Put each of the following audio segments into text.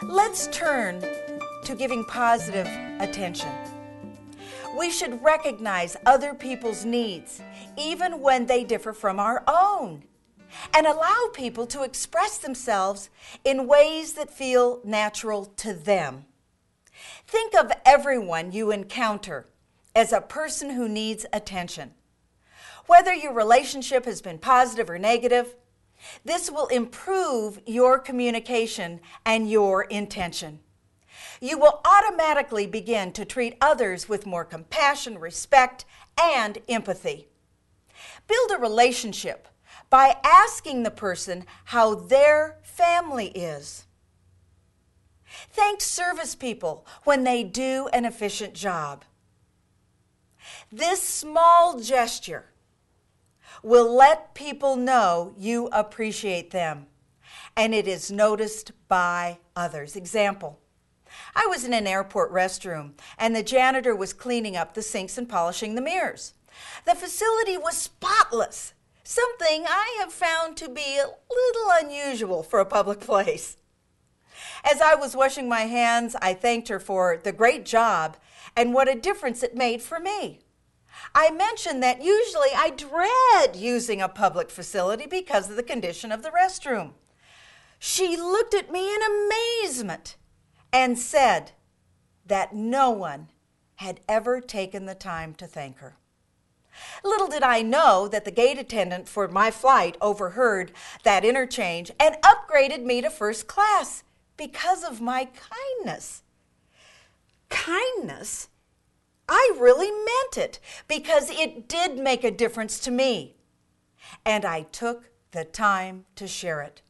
Let's turn to giving positive attention. We should recognize other people's needs, even when they differ from our own, and allow people to express themselves in ways that feel natural to them. Think of everyone you encounter as a person who needs attention. Whether your relationship has been positive or negative, this will improve your communication and your intention. You will automatically begin to treat others with more compassion, respect, and empathy. Build a relationship by asking the person how their family is. Thank service people when they do an efficient job. This small gesture will let people know you appreciate them, and it is noticed by others. Example, I was in an airport restroom, and the janitor was cleaning up the sinks and polishing the mirrors. The facility was spotless, something I have found to be a little unusual for a public place. As I was washing my hands, I thanked her for the great job and what a difference it made for me. I mentioned that usually I dread using a public facility because of the condition of the restroom. She looked at me in amazement and said that no one had ever taken the time to thank her. Little did I know that the gate attendant for my flight overheard that interchange and upgraded me to first class because of my kindness. Kindness? I really meant it because it did make a difference to me, and I took the time to share it.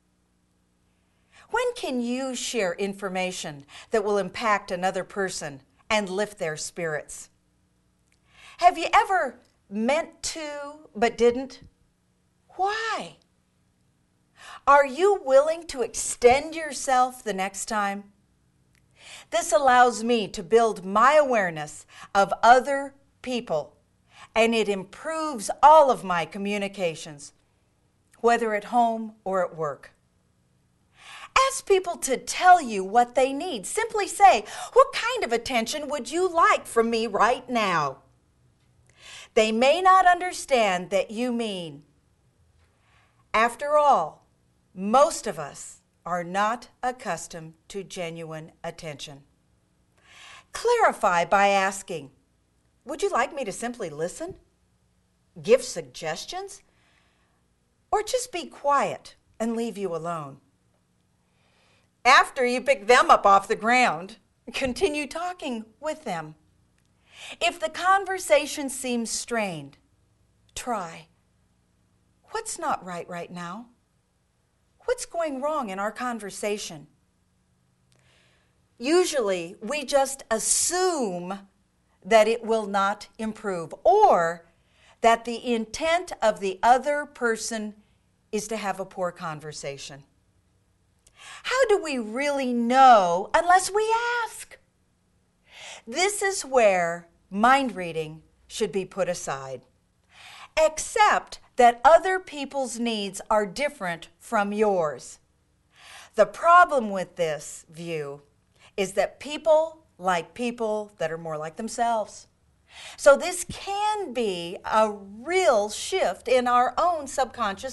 When can you share information that will impact another person and lift their spirits? Have you ever meant to but didn't? Why? Are you willing to extend yourself the next time? This allows me to build my awareness of other people, and it improves all of my communications, whether at home or at work. Ask people to tell you what they need. Simply say, "What kind of attention would you like from me right now?" They may not understand that you mean. After all, most of us are not accustomed to genuine attention. Clarify by asking, "Would you like me to simply listen? Give suggestions? Or just be quiet and leave you alone?" After you pick them up off the ground, continue talking with them. If the conversation seems strained, try, "What's not right now? What's going wrong in our conversation?" Usually, we just assume that it will not improve or that the intent of the other person is to have a poor conversation. How do we really know unless we ask? This is where mind reading should be put aside. Accept that other people's needs are different from yours. The problem with this view is that people like people that are more like themselves. So this can be a real shift in our own subconscious